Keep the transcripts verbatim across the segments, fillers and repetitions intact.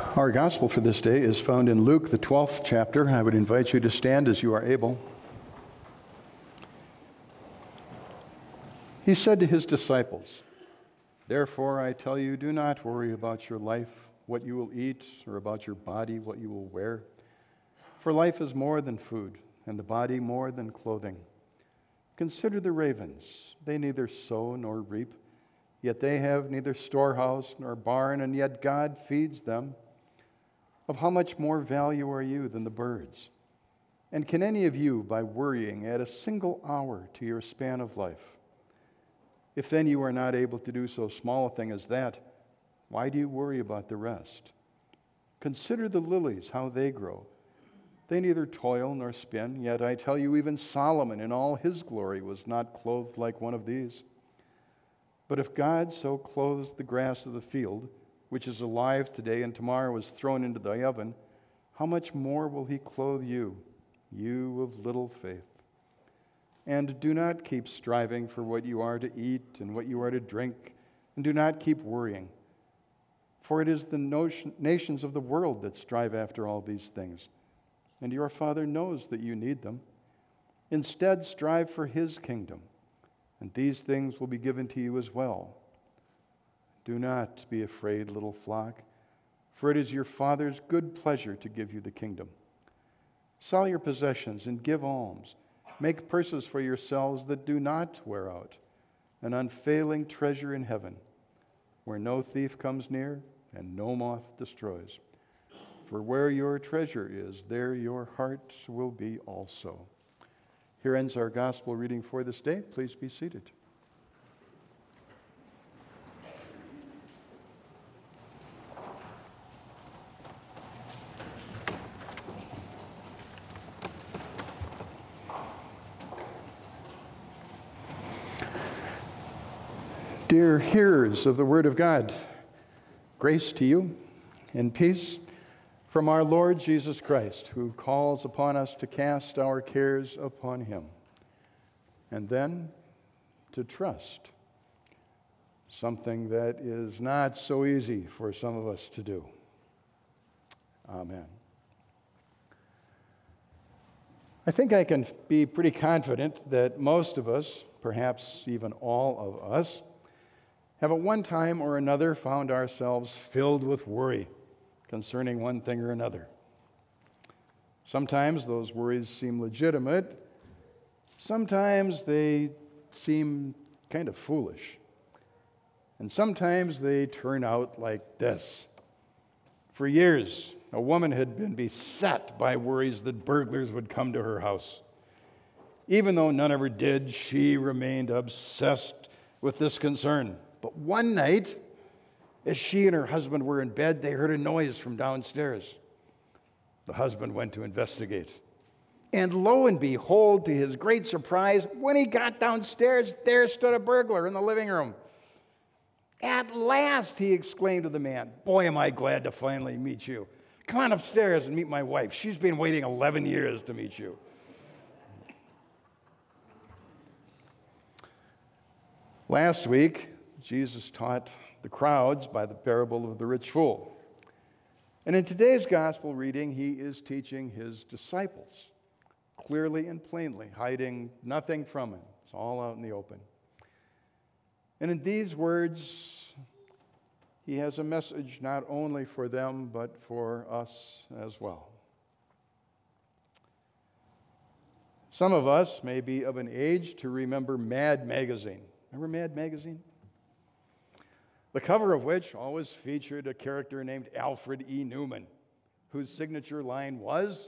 Our gospel for this day is found in Luke, the twelfth chapter. I would invite you to stand as you are able. He said to his disciples, "Therefore I tell you, do not worry about your life, what you will eat, or about your body, what you will wear. For life is more than food, and the body more than clothing. Consider the ravens. They neither sow nor reap, yet they have neither storehouse nor barn, and yet God feeds them. Of how much more value are you than the birds? And can any of you, by worrying, add a single hour to your span of life? If then you are not able to do so small a thing as that, why do you worry about the rest? Consider the lilies, how they grow. They neither toil nor spin, yet I tell you, even Solomon in all his glory was not clothed like one of these. But if God so clothes the grass of the field, which is alive today and tomorrow is thrown into the oven, how much more will he clothe you, you of little faith? And do not keep striving for what you are to eat and what you are to drink, and do not keep worrying. For it is the notion, nations of the world that strive after all these things, and your Father knows that you need them. Instead, strive for his kingdom, and these things will be given to you as well. Do not be afraid, little flock, for it is your Father's good pleasure to give you the kingdom. Sell your possessions and give alms. Make purses for yourselves that do not wear out, an unfailing treasure in heaven, where no thief comes near and no moth destroys. For where your treasure is, there your heart will be also." Here ends our gospel reading for this day. Please be seated. Dear hearers of the Word of God, grace to you and peace from our Lord Jesus Christ, who calls upon us to cast our cares upon him, and then to trust, something that is not so easy for some of us to do. Amen. I think I can be pretty confident that most of us, perhaps even all of us, have at one time or another found ourselves filled with worry concerning one thing or another. Sometimes those worries seem legitimate. Sometimes they seem kind of foolish. And sometimes they turn out like this. For years, a woman had been beset by worries that burglars would come to her house. Even though none ever did, she remained obsessed with this concern. But one night, as she and her husband were in bed, they heard a noise from downstairs. The husband went to investigate. And lo and behold, to his great surprise, when he got downstairs, there stood a burglar in the living room. "At last," he exclaimed to the man, "boy, am I glad to finally meet you. Come on upstairs and meet my wife. She's been waiting eleven years to meet you." Last week, Jesus taught the crowds by the parable of the rich fool. And in today's gospel reading, he is teaching his disciples clearly and plainly, hiding nothing from him. It's all out in the open. And in these words, he has a message not only for them, but for us as well. Some of us may be of an age to remember Mad Magazine. Remember Mad Magazine? The cover of which always featured a character named Alfred E. Neuman, whose signature line was,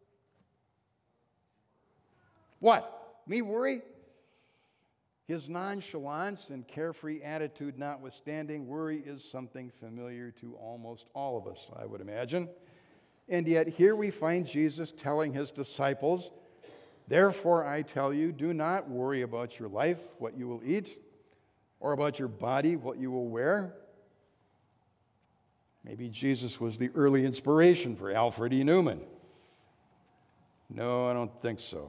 "What? Me worry?" His nonchalance and carefree attitude notwithstanding, worry is something familiar to almost all of us, I would imagine. And yet here we find Jesus telling his disciples, "Therefore I tell you, do not worry about your life, what you will eat, or about your body, what you will wear." Maybe Jesus was the early inspiration for Alfred E. Neuman. No, I don't think so.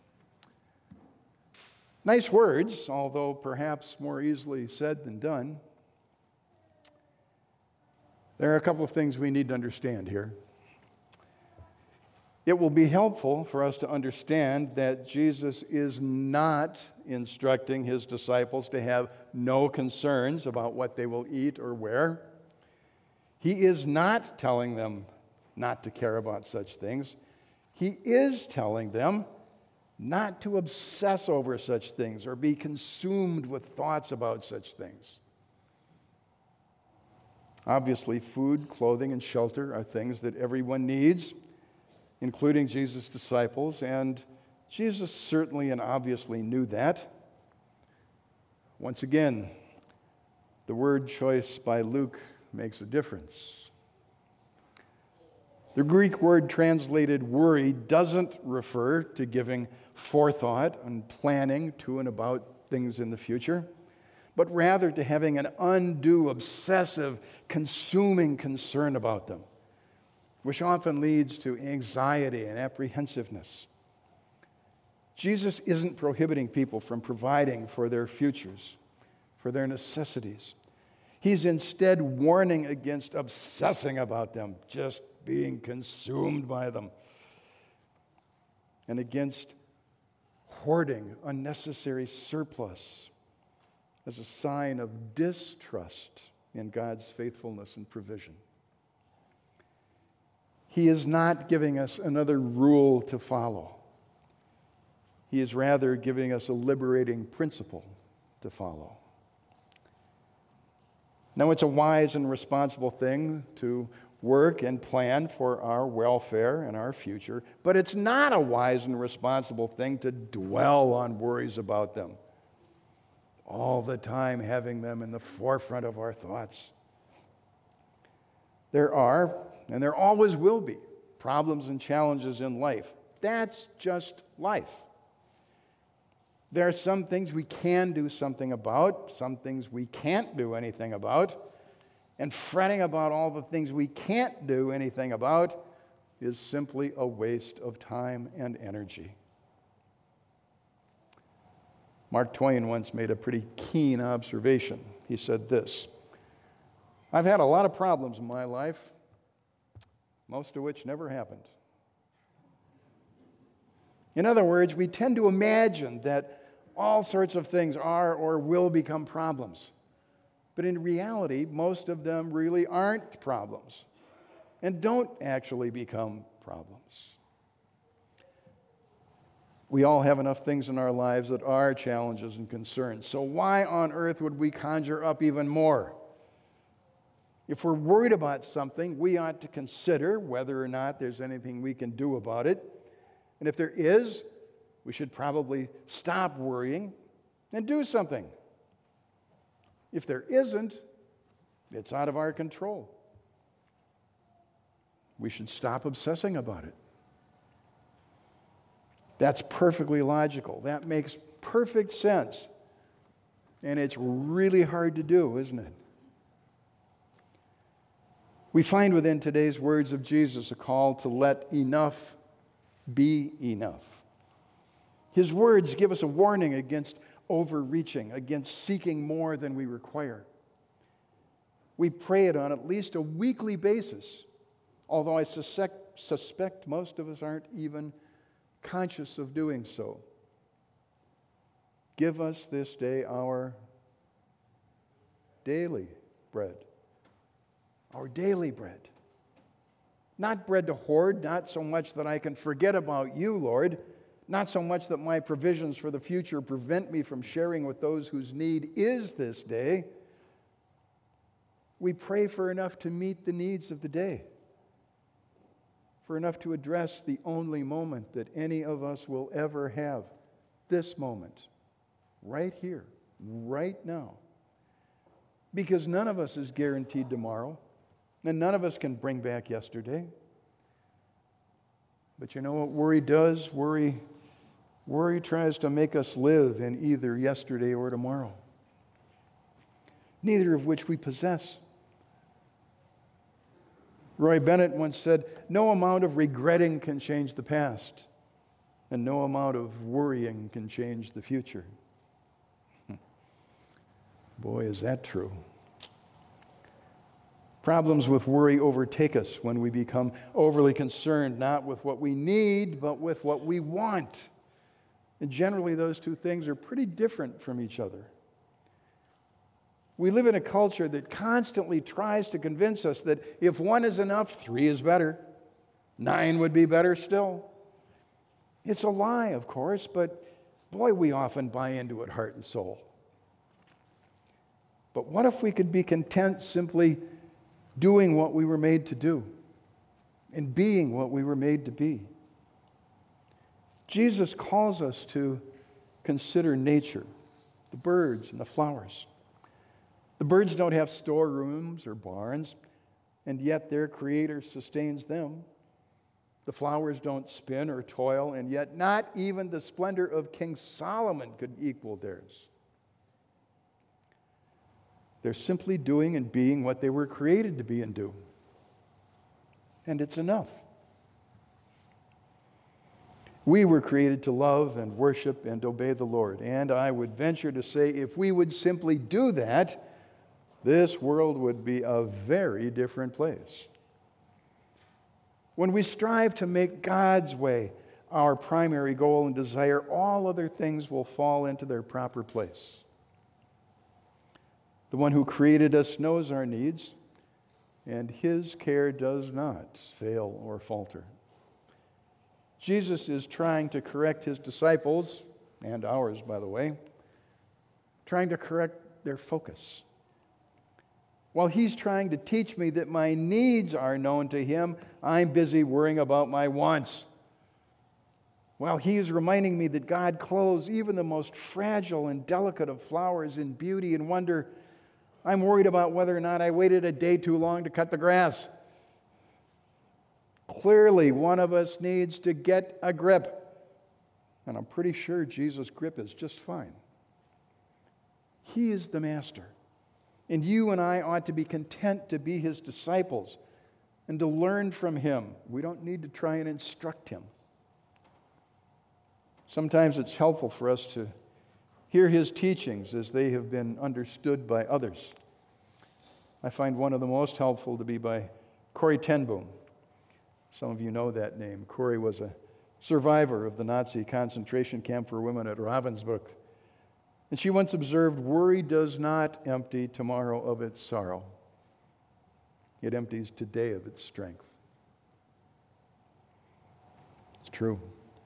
Nice words, although perhaps more easily said than done. There are a couple of things we need to understand here. It will be helpful for us to understand that Jesus is not instructing his disciples to have no concerns about what they will eat or wear. He is not telling them not to care about such things. He is telling them not to obsess over such things or be consumed with thoughts about such things. Obviously, food, clothing, and shelter are things that everyone needs, including Jesus' disciples, and Jesus certainly and obviously knew that. Once again, the word choice by Luke makes a difference. The Greek word translated worry doesn't refer to giving forethought and planning to and about things in the future, but rather to having an undue, obsessive, consuming concern about them, which often leads to anxiety and apprehensiveness. Jesus isn't prohibiting people from providing for their futures, for their necessities. He's instead warning against obsessing about them, just being consumed by them, and against hoarding unnecessary surplus as a sign of distrust in God's faithfulness and provision. He is not giving us another rule to follow. He is rather giving us a liberating principle to follow. Now, it's a wise and responsible thing to work and plan for our welfare and our future, but it's not a wise and responsible thing to dwell on worries about them, all the time having them in the forefront of our thoughts. There are, and there always will be, problems and challenges in life. That's just life. There are some things we can do something about, some things we can't do anything about. And fretting about all the things we can't do anything about is simply a waste of time and energy. Mark Twain once made a pretty keen observation. He said this: "I've had a lot of problems in my life, most of which never happened." In other words, we tend to imagine that all sorts of things are or will become problems. But in reality, most of them really aren't problems and don't actually become problems. We all have enough things in our lives that are challenges and concerns. So why on earth would we conjure up even more? If we're worried about something, we ought to consider whether or not there's anything we can do about it. And if there is, we should probably stop worrying and do something. If there isn't, it's out of our control. We should stop obsessing about it. That's perfectly logical. That makes perfect sense. And it's really hard to do, isn't it? We find within today's words of Jesus a call to let enough be enough. His words give us a warning against overreaching, against seeking more than we require. We pray it on at least a weekly basis, although I suspect, suspect most of us aren't even conscious of doing so. Give us this day our daily bread. Our daily bread. Not bread to hoard, not so much that I can forget about you, Lord, not so much that my provisions for the future prevent me from sharing with those whose need is this day. We pray for enough to meet the needs of the day, for enough to address the only moment that any of us will ever have, this moment, right here, right now. Because none of us is guaranteed tomorrow, and none of us can bring back yesterday. But you know what worry does? Worry Worry tries to make us live in either yesterday or tomorrow, neither of which we possess. Roy Bennett once said, "No amount of regretting can change the past, and no amount of worrying can change the future." Boy, is that true. Problems with worry overtake us when we become overly concerned, not with what we need, but with what we want. And generally, those two things are pretty different from each other. We live in a culture that constantly tries to convince us that if one is enough, three is better. Nine would be better still. It's a lie, of course, but boy, we often buy into it heart and soul. But what if we could be content simply doing what we were made to do and being what we were made to be? Jesus calls us to consider nature, the birds and the flowers. The birds don't have storerooms or barns, and yet their Creator sustains them. The flowers don't spin or toil, and yet not even the splendor of King Solomon could equal theirs. They're simply doing and being what they were created to be and do. And it's enough. We were created to love and worship and obey the Lord. And I would venture to say, if we would simply do that, this world would be a very different place. When we strive to make God's way our primary goal and desire, all other things will fall into their proper place. The one who created us knows our needs, and His care does not fail or falter. Jesus is trying to correct His disciples, and ours, by the way, trying to correct their focus. While He's trying to teach me that my needs are known to Him, I'm busy worrying about my wants. While He is reminding me that God clothes even the most fragile and delicate of flowers in beauty and wonder, I'm worried about whether or not I waited a day too long to cut the grass. Clearly, one of us needs to get a grip. And I'm pretty sure Jesus' grip is just fine. He is the master. And you and I ought to be content to be His disciples and to learn from Him. We don't need to try and instruct Him. Sometimes it's helpful for us to hear His teachings as they have been understood by others. I find one of the most helpful to be by Corrie ten Boom. Some of you know that name. Corrie was a survivor of the Nazi concentration camp for women at Ravensbrück. And she once observed, worry does not empty tomorrow of its sorrow. It empties today of its strength. It's true.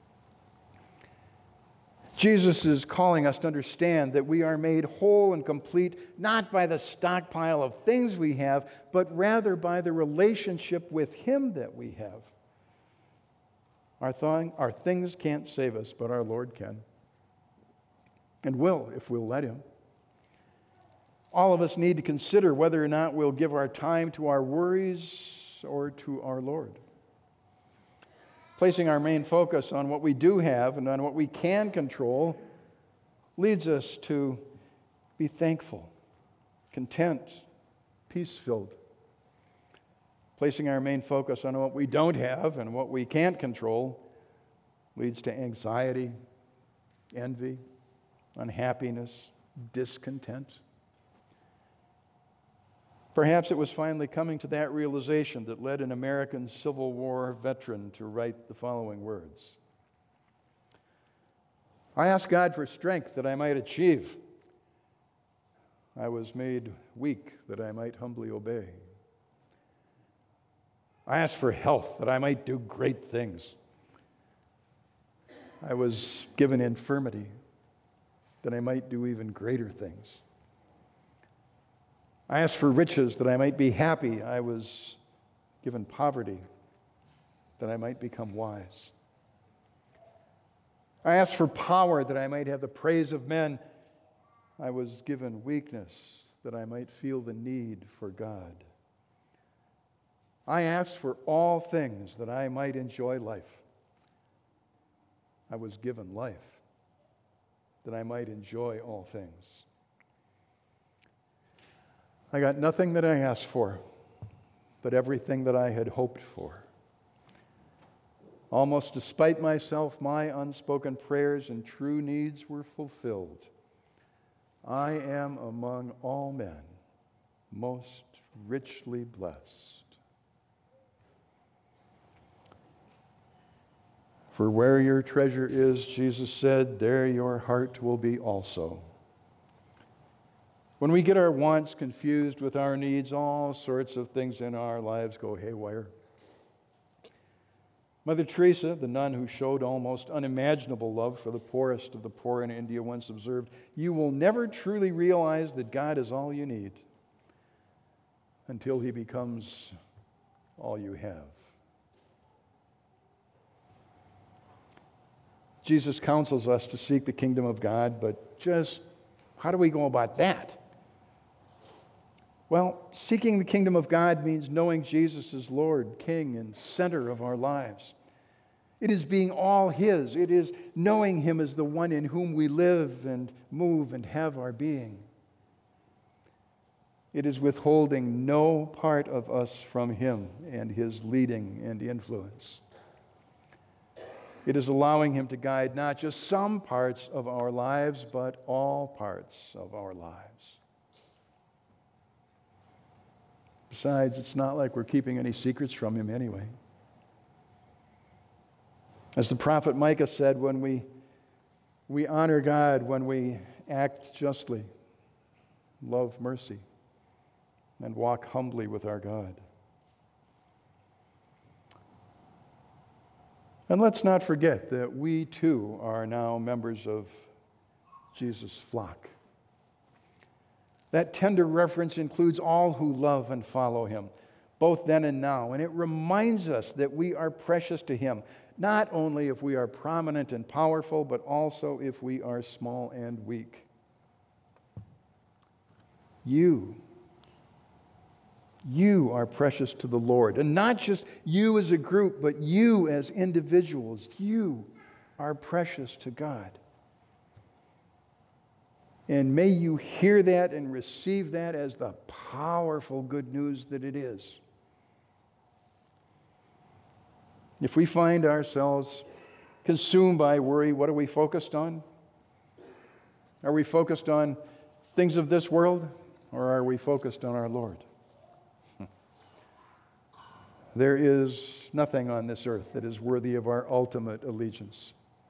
Jesus is calling us to understand that we are made whole and complete not by the stockpile of things we have, but rather by the relationship with Him that we have. Our, th- our things can't save us, but our Lord can. And will, if we'll let Him. All of us need to consider whether or not we'll give our time to our worries or to our Lord. Placing our main focus on what we do have and on what we can control leads us to be thankful, content, peace-filled. Placing our main focus on what we don't have and what we can't control leads to anxiety, envy, unhappiness, discontent. Perhaps it was finally coming to that realization that led an American Civil War veteran to write the following words. I asked God for strength that I might achieve. I was made weak that I might humbly obey. I asked for health that I might do great things. I was given infirmity that I might do even greater things. I asked for riches that I might be happy. I was given poverty that I might become wise. I asked for power that I might have the praise of men. I was given weakness that I might feel the need for God. I asked for all things that I might enjoy life. I was given life that I might enjoy all things. I got nothing that I asked for, but everything that I had hoped for. Almost despite myself, my unspoken prayers and true needs were fulfilled. I am among all men most richly blessed. For where your treasure is, Jesus said, there your heart will be also. When we get our wants confused with our needs, all sorts of things in our lives go haywire. Mother Teresa, the nun who showed almost unimaginable love for the poorest of the poor in India, once observed, "You will never truly realize that God is all you need until He becomes all you have." Jesus counsels us to seek the kingdom of God, but just how do we go about that? Well, seeking the kingdom of God means knowing Jesus as Lord, King, and center of our lives. It is being all His. It is knowing Him as the one in whom we live and move and have our being. It is withholding no part of us from Him and His leading and influence. It is allowing Him to guide not just some parts of our lives, but all parts of our lives. Besides, it's not like we're keeping any secrets from Him anyway. As the prophet Micah said, when we, we honor God, when we act justly, love mercy, and walk humbly with our God. And let's not forget that we too are now members of Jesus' flock. That tender reference includes all who love and follow Him, both then and now. And it reminds us that we are precious to Him, not only if we are prominent and powerful, but also if we are small and weak. You, you are precious to the Lord. And not just you as a group, but you as individuals. You are precious to God. And may you hear that and receive that as the powerful good news that it is. If we find ourselves consumed by worry, what are we focused on? Are we focused on things of this world, or are we focused on our Lord? There is nothing on this earth that is worthy of our ultimate allegiance.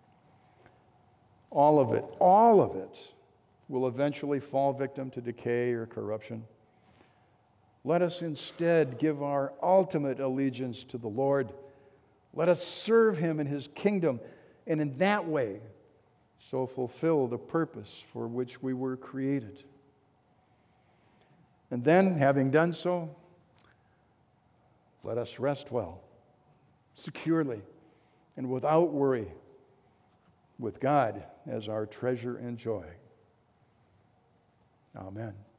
All of it, all of it, will eventually fall victim to decay or corruption. Let us instead give our ultimate allegiance to the Lord. Let us serve Him in His kingdom, and in that way, so fulfill the purpose for which we were created. And then, having done so, let us rest well, securely, and without worry, with God as our treasure and joy. Amen.